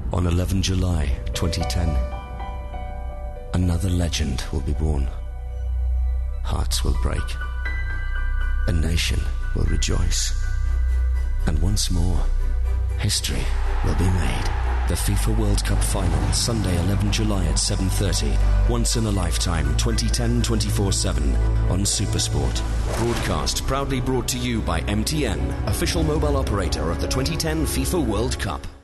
On 11 July 2010, another legend will be born. Hearts will break. A nation will rejoice. And once more, history will be made. The FIFA World Cup Final, Sunday 11 July at 7:30. Once in a lifetime, 2010 24/7 on SuperSport. Broadcast proudly brought to you by MTN, official mobile operator of the 2010 FIFA World Cup.